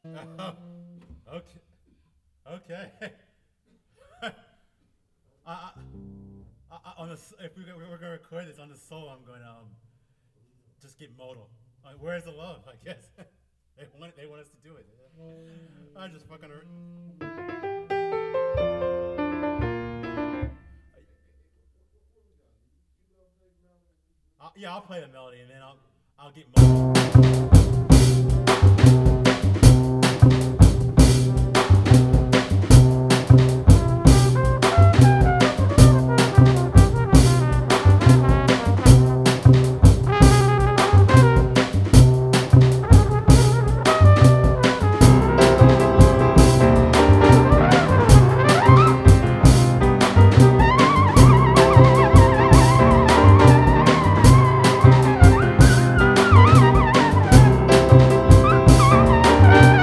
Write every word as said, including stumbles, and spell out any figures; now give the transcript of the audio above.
Oh, okay. Okay. I, I, I, on the if we we're gonna record this on the solo, I'm gonna um just get modal. Like, where's the love? I guess they want they want us to do it. I just fucking. Uh, yeah, I'll play the melody and then I'll I'll get modal.